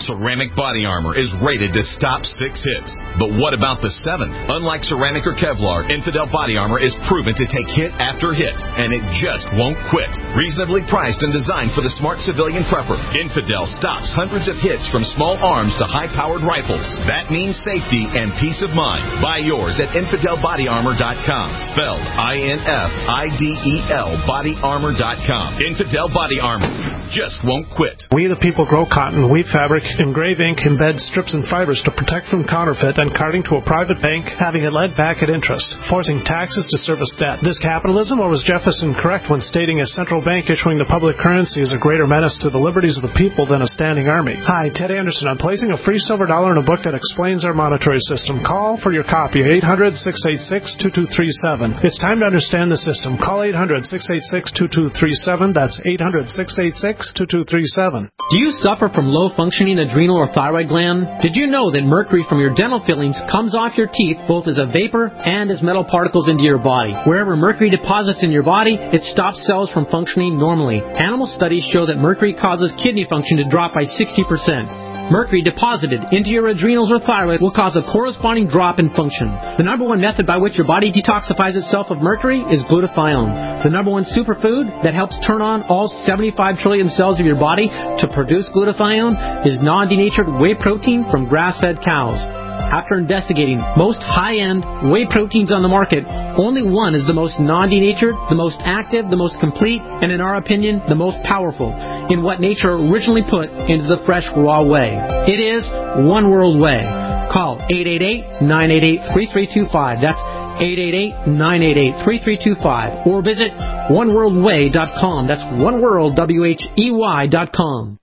Ceramic Body Armor is rated to stop six hits. But what about the seventh? Unlike ceramic or Kevlar, Infidel Body Armor is proven to take hit after hit, and it just won't quit. Reasonably priced and designed for the smart civilian prepper, Infidel stops hundreds of hits from small arms to high-powered rifles. That means safety and peace of mind. Buy yours at infidel body armor dot com. Spelled I N F I D E L body armor dot com. Infidel Body Armor just won't quit. We the people grow cotton, weave fabric, engrave ink, embed strips and fibers to protect from counterfeit and carting to a private bank, having it lent back at interest, forcing taxes to service debt. This capitalism, or was Jefferson correct when stating a central bank issuing the public currency is a greater menace to the liberties of the people than a standing army? Hi, Ted Anderson. I'm placing a free silver dollar in a book that explains our monetary system. Call for your copy, eight hundred, six eight six, two two three seven. It's time to understand the system. Call eight hundred, six eight six, two two three seven. That's eight hundred, six eight six, two two three seven. Do you suffer from low-functioning adrenal or thyroid gland? Did you know that mercury from your dental fillings comes off your teeth both as a vapor and as metal particles into your body? Wherever mercury deposits in your body, it stops cells from functioning normally. Animal studies show that mercury causes kidney function to drop by sixty percent. Mercury deposited into your adrenals or thyroid will cause a corresponding drop in function. The number one method by which your body detoxifies itself of mercury is glutathione. The number one superfood that helps turn on all seventy-five trillion cells of your body to produce glutathione is non-denatured whey protein from grass-fed cows. After investigating most high-end whey proteins on the market, only one is the most non-denatured, the most active, the most complete, and in our opinion, the most powerful in what nature originally put into the fresh raw whey. It is One World Whey. Call eight eight eight, nine eight eight, three three two five. That's eight eight eight, nine eight eight, three three two five. Or visit one world way dot com. That's oneworld, W H E Y dot com.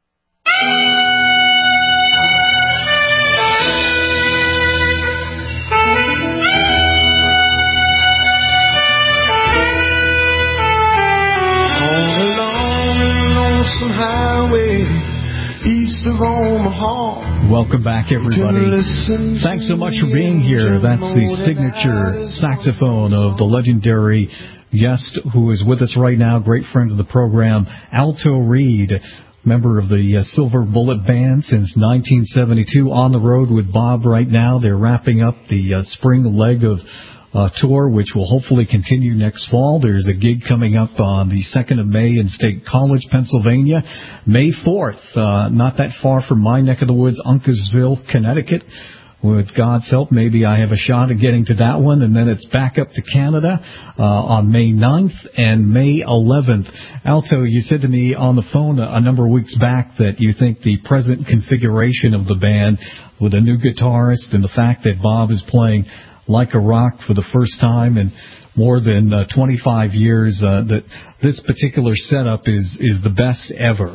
Highway, east of Omaha. Welcome back, everybody. Thanks so much for being here. That's the signature saxophone of the legendary guest who is with us right now, great friend of the program, Alto Reed, member of the uh, Silver Bullet Band since nineteen seventy-two, on the road with Bob right now. They're wrapping up the uh, spring leg of Uh, tour, which will hopefully continue next fall. There's a gig coming up on the second of May in State College, Pennsylvania. May fourth, uh, not that far from my neck of the woods, Uncasville, Connecticut. With God's help, maybe I have a shot at getting to that one. And then it's back up to Canada uh, on May ninth and May eleventh. Alto, you said to me on the phone a, a number of weeks back that you think the present configuration of the band, with a new guitarist and the fact that Bob is playing Like a Rock for the first time in more than uh, twenty-five years, uh, that this particular setup is, is the best ever.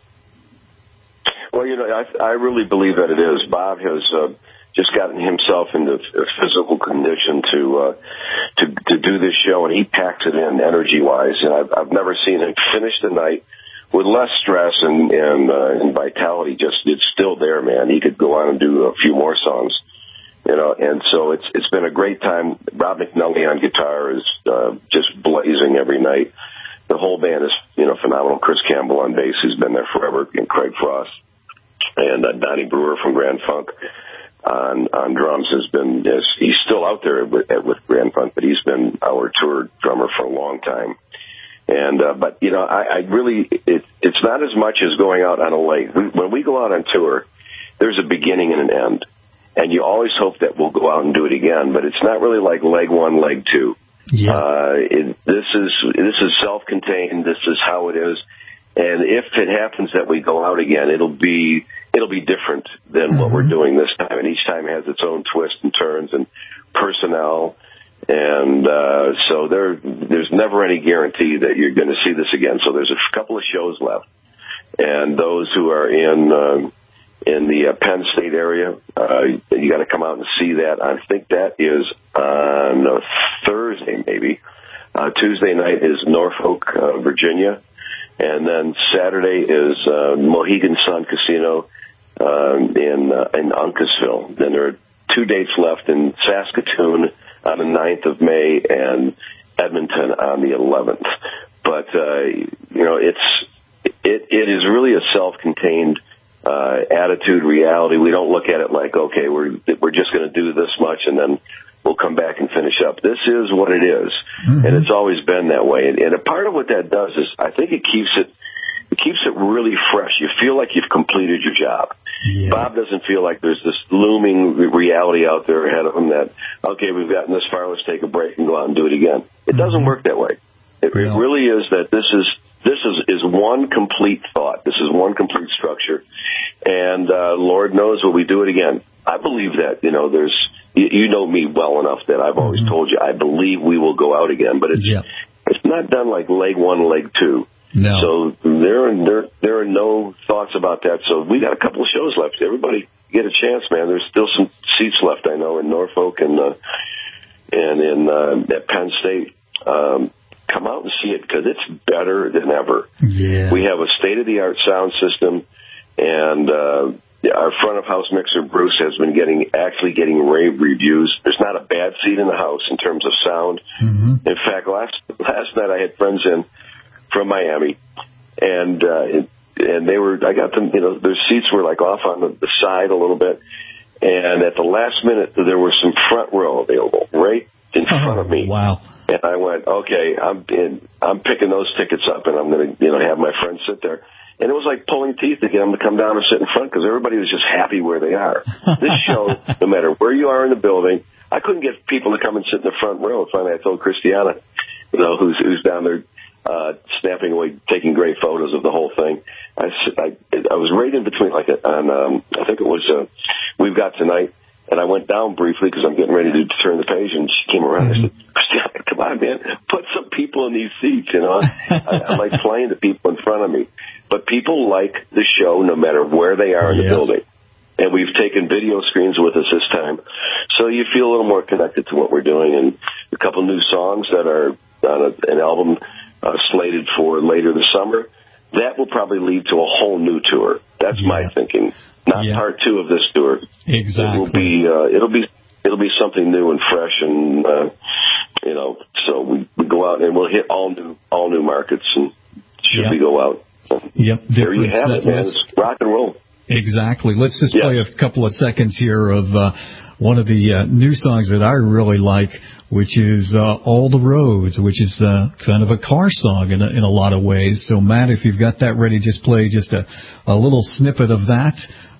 Well, you know, I, I really believe that it is. Bob has uh, just gotten himself into a physical condition to, uh, to to do this show, and he packs it in energy-wise. And I've, I've never seen him finish the night with less stress and and, uh, and vitality. Just it's still there, man. He could go on and do a few more songs. You know, and so it's it's been a great time. Rob McNulty on guitar is uh, just blazing every night. The whole band is, you know, phenomenal. Chris Campbell on bass, who's been there forever, and Craig Frost, and uh, Donnie Brewer from Grand Funk on on drums has been. Is, he's still out there with, with Grand Funk, but he's been our tour drummer for a long time. And uh, but you know, I, I really it, it's not as much as going out on a leg. We, when we go out on tour, there's a beginning and an end. And you always hope that we'll go out and do it again, but it's not really like leg one, leg two. Yeah. Uh, it, this is this is self-contained. This is how it is. And if it happens that we go out again, it'll be it'll be different than mm-hmm. what we're doing this time. And each time has its own twists and turns and personnel. And uh, so there there's never any guarantee that you're going to see this again. So there's a couple of shows left, and those who are in. Uh, in the uh, Penn State area, uh, you got to come out and see that. I think that is on uh, Thursday, maybe. Uh, Tuesday night is Norfolk, uh, Virginia. And then Saturday is uh, Mohegan Sun Casino uh, in uh, in Uncasville. Then there are two dates left in Saskatoon on the ninth of May and Edmonton on the eleventh. But, uh, you know, it's it, it is really a self-contained uh, attitude, reality. We don't look at it like, okay, we're we're just going to do this much and then we'll come back and finish up. This is what it is, mm-hmm. and it's always been that way. And, and a part of what that does is, I think it keeps it it keeps it really fresh. You feel like you've completed your job. Yeah. Bob doesn't feel like there's this looming reality out there ahead of him that, okay, we've gotten this far, let's take a break and go out and do it again. It mm-hmm. doesn't work that way. It, no. it really is that this is this is, is one complete thought. This is one complete structure. And uh, Lord knows will we do it again. I believe that, you know, there's, you, you know me well enough that I've always mm-hmm. told you I believe we will go out again, but it's yeah. it's not done like leg one, leg two. No. So there are, there, there are no thoughts about that. So we got a couple of shows left. Everybody get a chance, man. There's still some seats left, I know, in Norfolk and uh, and in uh, at Penn State. Um, come out and see it because it's better than ever. Yeah. We have a state-of-the-art sound system, and uh, our front-of-house mixer, Bruce, has been getting actually getting rave reviews. There's not a bad seat in the house in terms of sound. Mm-hmm. In fact, last last night I had friends in from Miami, and uh, and they were, I got them, you know, their seats were like off on the, the side a little bit, and at the last minute there was some front row available right in oh, front of me. Wow. And I went, okay, I'm in, I'm picking those tickets up, and I'm going to, you know, have my friends sit there. And it was like pulling teeth to get them to come down and sit in front because everybody was just happy where they are. This show, no matter where you are in the building, I couldn't get people to come and sit in the front row. Finally, I told Christiana, you know, who's who's down there uh, snapping away, taking great photos of the whole thing. I, I, I was right in between, like on, um, I think it was uh, We've Got Tonight. And I went down briefly because I'm getting ready to turn the page, and she came around. Mm-hmm. I said, Christiana, come on, man, put some people in these seats, you know. I, I like playing to people in front of me. But people like the show no matter where they are in yeah. the building. And we've taken video screens with us this time. So you feel a little more connected to what we're doing. And a couple new songs that are on a, an album uh, slated for later this summer. That will probably lead to a whole new tour. That's yeah. my thinking. Not yeah. part two of this tour. Exactly. It will be. Uh, it'll be. It'll be something new and fresh, and uh, you know. So we, we go out and we'll hit all new, all new markets, and should yep. we go out? Yep. There you have it, man. It's rock and roll. Exactly. Let's just yeah. play a couple of seconds here of uh, one of the uh, new songs that I really like, which is uh, All the Roads, which is uh, kind of a car song in a, in a lot of ways. So, Matt, if you've got that ready, just play just a, a little snippet of that.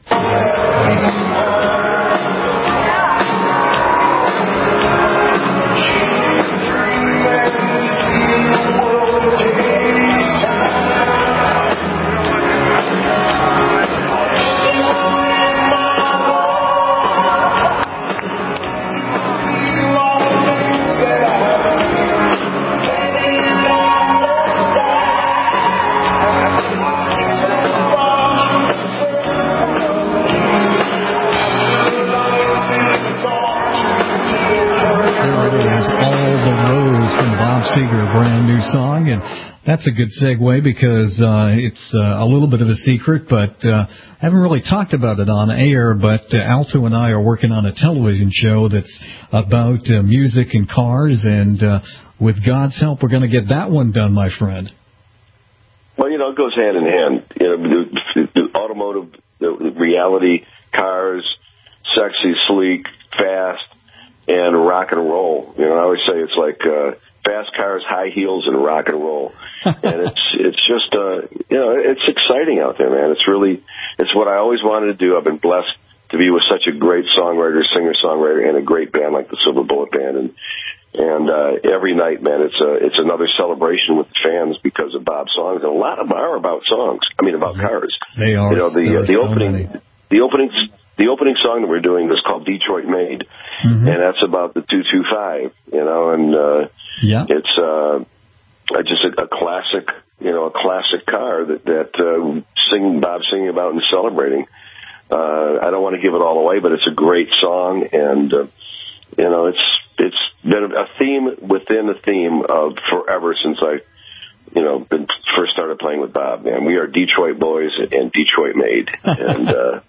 Song, and that's a good segue because uh, it's uh, a little bit of a secret, but uh, I haven't really talked about it on air, but uh, Alto and I are working on a television show that's about uh, music and cars, and uh, with God's help, we're going to get that one done, my friend. Well, you know, it goes hand in hand. You know, the, the automotive, the reality, cars, sexy, sleek, fast, and rock and roll. You know, I always say it's like uh, fast cars, high heels, and rock and roll. And it's it's just, uh, you know, it's exciting out there, man. It's really, it's what I always wanted to do. I've been blessed to be with such a great songwriter, singer-songwriter, and a great band like the Silver Bullet Band. And and uh, every night, man, it's a, it's another celebration with the fans because of Bob's songs. And a lot of them are about songs. I mean, about cars. They are. You know, the, uh, the so opening, many. the opening, the opening song that we're doing is called Detroit Made. Mm-hmm. And that's about the two two five, you know, and uh, yeah. it's uh, just a, a classic, you know, a classic car that, that uh, sing, Bob's singing about and celebrating. Uh, I don't want to give it all away, but it's a great song, and, uh, you know, it's it's been a theme within a theme of forever since I, you know, been, first started playing with Bob, man. We are Detroit boys and Detroit made, and uh,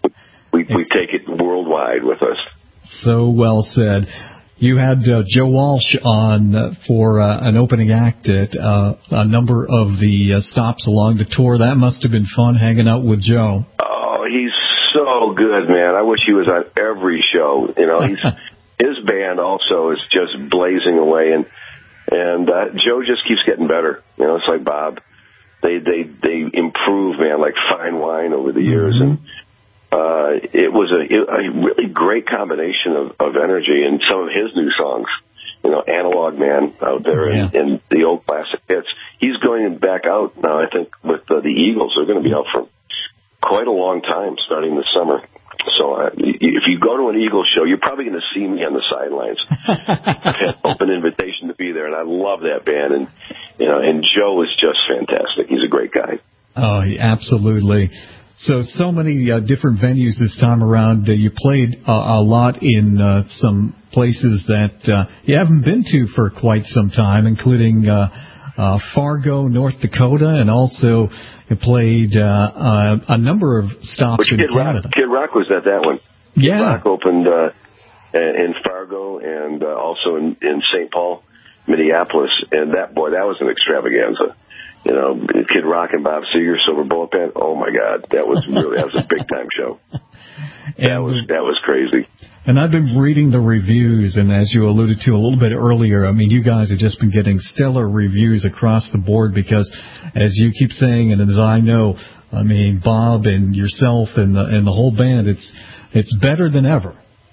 we, we take it worldwide with us. So well said. You had uh, Joe Walsh on uh, for uh, an opening act at uh, a number of the uh, stops along the tour. That must have been fun hanging out with Joe. Oh, Oh, he's so good, man. I wish he was on every show. You know, he's his band also is just blazing away, and and uh, Joe just keeps getting better. You know, it's like Bob. They they they improve, man, like fine wine over the years, mm-hmm. and uh, it was a, a really great combination of, of energy in some of his new songs. You know, Analog Man out there, yeah. and, and the old classic hits. He's going back out now, I think, with uh, the Eagles. They're going to be out for quite a long time, starting this summer. So uh, if you go to an Eagles show, you're probably going to see me on the sidelines. I've had open invitation to be there, and I love that band. And you know, and Joe is just fantastic. He's a great guy. Oh, absolutely. So, so many uh, different venues this time around. Uh, you played uh, a lot in uh, some places that uh, you haven't been to for quite some time, including uh, uh, Fargo, North Dakota, and also you played uh, uh, a number of stops Which in Kid Canada. Rock, Kid Rock was at that one. Yeah. Kid Rock opened uh, in Fargo and uh, also in, in Saint Paul, Minneapolis, and that, boy, that was an extravaganza. You know, Kid Rock and Bob Seger, Silver Bullet Band. Oh my God, that was really that was a big time show. That was that was crazy. And I've been reading the reviews, and as you alluded to a little bit earlier, I mean, you guys have just been getting stellar reviews across the board because, as you keep saying, and as I know, I mean, Bob and yourself and the and the whole band, it's it's better than ever.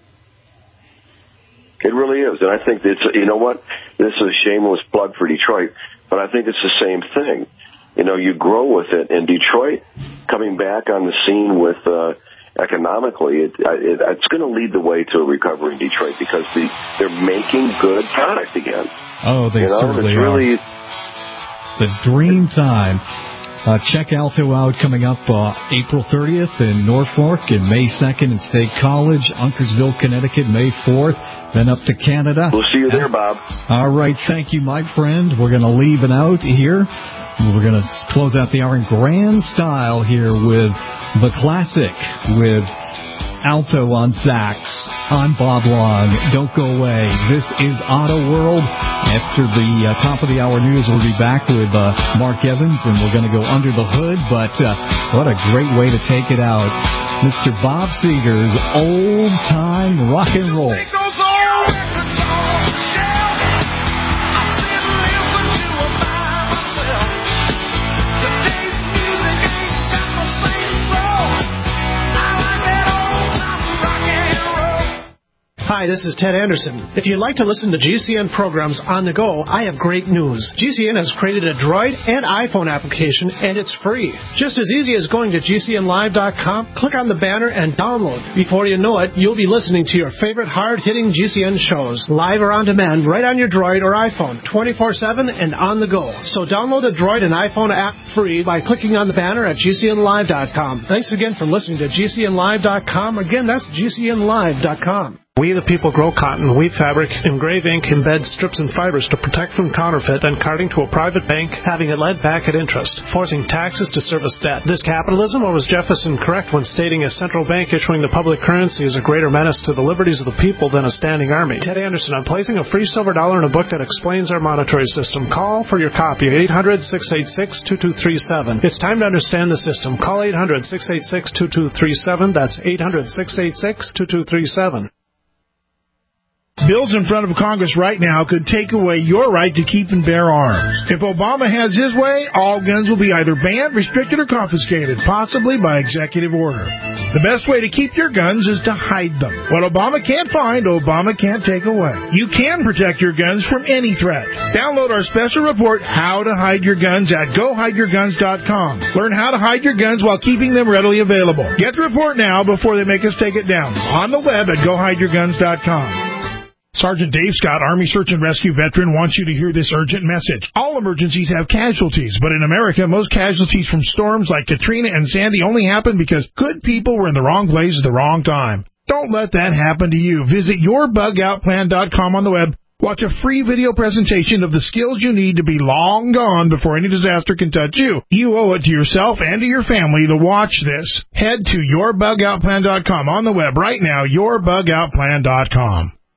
It really is, and I think it's you know what, this is a shameless plug for Detroit. But I think it's the same thing. You know, you grow with it. And Detroit, coming back on the scene with uh, economically, it, it, it's going to lead the way to a recovery in Detroit because the, they're making good product again. Oh, they you know, certainly it's really are. The dream time. Uh, check Alto out coming up uh, April thirtieth in Norfolk and May second in State College, Uncasville, Connecticut, May fourth, then up to Canada. We'll see you there, Bob. All right. Thank you, my friend. We're going to leave it out here. We're going to close out the hour in grand style here with the classic with Alto on sax. I'm Bob Long. Don't go away. This is Auto World. After the uh, top of the hour news, we'll be back with uh, Mark Evans, and we're going to go under the hood. But uh, what a great way to take it out. Mister Bob Seger's old-time rock and roll. Hi, this is Ted Anderson. If you'd like to listen to G C N programs on the go, I have great news. G C N has created a Droid and iPhone application, and it's free. Just as easy as going to G C N live dot com, click on the banner, and download. Before you know it, you'll be listening to your favorite hard-hitting G C N shows, live or on demand, right on your Droid or iPhone, twenty-four seven and on the go. So download the Droid and iPhone app free by clicking on the banner at G C N live dot com. Thanks again for listening to G C N live dot com. Again, that's G C N live dot com. We the people grow cotton, weave fabric, engrave ink, embed strips and fibers to protect from counterfeit and carting to a private bank, having it lent back at interest, forcing taxes to service debt. This capitalism, or was Jefferson correct when stating a central bank issuing the public currency is a greater menace to the liberties of the people than a standing army? Ted Anderson, I'm placing a free silver dollar in a book that explains our monetary system. Call for your copy at eight hundred, six eight six, two two three seven. It's time to understand the system. Call eight hundred, six eight six, two two three seven. That's eight hundred, six eight six, two two three seven. Bills in front of Congress right now could take away your right to keep and bear arms. If Obama has his way, all guns will be either banned, restricted, or confiscated, possibly by executive order. The best way to keep your guns is to hide them. What Obama can't find, Obama can't take away. You can protect your guns from any threat. Download our special report, How to Hide Your Guns, at go hide your guns dot com. Learn how to hide your guns while keeping them readily available. Get the report now before they make us take it down. On the web at go hide your guns dot com. Sergeant Dave Scott, Army Search and Rescue veteran, wants you to hear this urgent message. All emergencies have casualties, but in America, most casualties from storms like Katrina and Sandy only happen because good people were in the wrong place at the wrong time. Don't let that happen to you. Visit your bug out plan dot com on the web. Watch a free video presentation of the skills you need to be long gone before any disaster can touch you. You owe it to yourself and to your family to watch this. Head to your bug out plan dot com on the web right now, your bug out plan dot com.